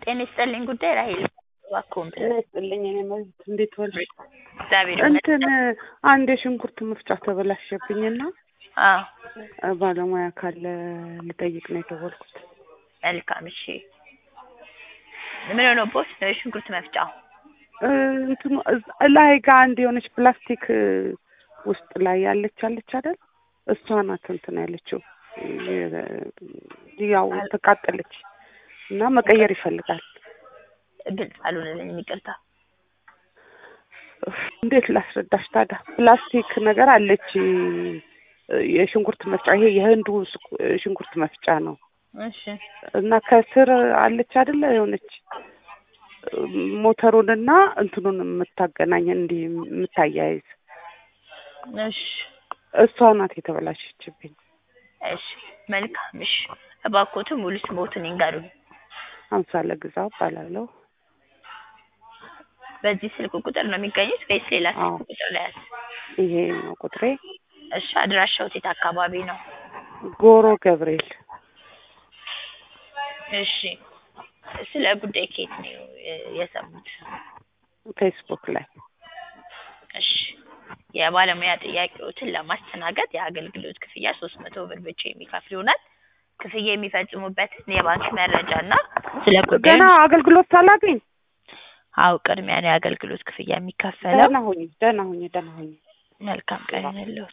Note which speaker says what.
Speaker 1: ጤና ይስጥልኝ ጉዳይ ራሄል እባክዎን
Speaker 2: ጤና ይስጥልኝ እኔ ማለት እንዴት ዋልሽ?
Speaker 1: እግዚአብሔር
Speaker 2: እንትን
Speaker 1: ይመስገን።
Speaker 2: አንድ የሽንኩርት መፍጫ ተበላሸብኝና ባለሙያ ካለ ልጠይቅ ነው የደወልኩት።
Speaker 1: መልካም እሺ። ምን ሆኖብዎት ነው የሽንኩርት መፍጫው?
Speaker 2: እንትኑ ላይ ጋር አንድ የሆነች ፕላስቲክ ውስጥ ላይ ያለች አይደል? እሷ ናት እንትን ያለችው ያው ተቃጠለች እና መቀየር ይፈልጋል።
Speaker 1: ግልጽ አልሆነልኝም ይቅርታ።
Speaker 2: እንዴት ላስረዳሽ ታዲያ? ፕላስቲክ ነገር አለች የሽንኩርት መፍጫ፣ ይሄ የህንዱ ሽንኩርት መፍጫ ነው።
Speaker 1: እሺ። እና
Speaker 2: ከስር አለች አይደለ የሆነች ሞተሩንና እንትኑን የምታገናኝ እንዲህ የምታያይዝ።
Speaker 1: እሺ።
Speaker 2: እሷ ናት የተበላሸችብኝ።
Speaker 1: እሺ መልካም እሺ። እባክዎት ሙሉ ስሞትን ይንገሩኝ።
Speaker 2: አምሳለ ግዛው እባላለሁ።
Speaker 1: በዚህ ስልክ ቁጥር ነው የሚገኙት ወይስ ሌላ ስልክ ቁጥር ላይ ያዝ?
Speaker 2: ይሄ ነው ቁጥሬ።
Speaker 1: እሺ አድራሻው የት አካባቢ ነው?
Speaker 2: ጎሮ ገብርኤል።
Speaker 1: እሺ ስለ ጉዳይ ከየት ነው የሰሙት?
Speaker 2: ፌስቡክ ላይ።
Speaker 1: እሺ የባለሙያ ጥያቄዎችን ለማስተናገድ የአገልግሎት ክፍያ 300 ብር ብቻ የሚከፍሉ ይሆናል። ክፍያ የሚፈጽሙበትን የባንክ መረጃና ስለ ጉዳዩ
Speaker 2: ገና አገልግሎት ሳላገኝ
Speaker 1: ቅድሚያ ነው የአገልግሎት ክፍያ የሚከፈለው።
Speaker 2: ደህና ሁኚ።
Speaker 1: መልካም ቀን ይሁንልዎት።